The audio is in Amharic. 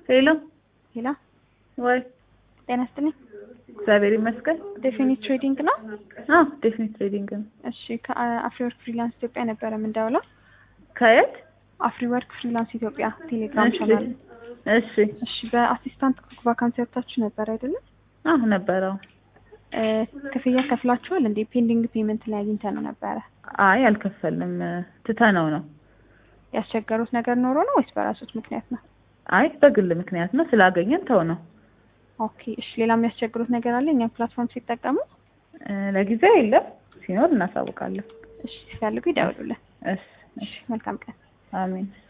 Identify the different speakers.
Speaker 1: ሄሎ
Speaker 2: ሄሎ
Speaker 1: ወይ
Speaker 2: ጤና ይስጥልኝ።
Speaker 1: እግዚአብሔር ይመስገን።
Speaker 2: ዴፊኒት ትሬዲንግ ነው?
Speaker 1: ዴፊኒት ትሬዲንግ ነው።
Speaker 2: እሺ ከአፍሪወርክ ፍሪላንስ ኢትዮጵያ ነበር የምንደውለው።
Speaker 1: ከየት?
Speaker 2: አፍሪወርክ ፍሪላንስ ኢትዮጵያ ቴሌግራም ቻናል።
Speaker 1: እሺ
Speaker 2: በአሲስታንት ኩክ ቫካንሲ ወጥታችሁ ነበር አይደለም?
Speaker 1: ነበረው።
Speaker 2: ክፍያ ከፍላችኋል እንዴ? ፔንዲንግ ፔመንት ላይ አግኝተነው ነበረ።
Speaker 1: አይ አልከፈልንም፣ ትተነው ነው።
Speaker 2: ያስቸገሩት ነገር ኖሮ ነው ወይስ በራሱት ምክንያት ነው?
Speaker 1: አይ በግል ምክንያት ነው፣ ስላገኘን ተው ነው።
Speaker 2: ኦኬ እሺ። ሌላ የሚያስቸግሩት ነገር አለ እኛ ፕላትፎርም ሲጠቀሙ?
Speaker 1: ለጊዜው የለም፣ ሲኖር እናሳውቃለን።
Speaker 2: እሺ ሲፈልጉ ይደውሉልን።
Speaker 1: እሺ
Speaker 2: መልካም ቀን።
Speaker 1: አሜን።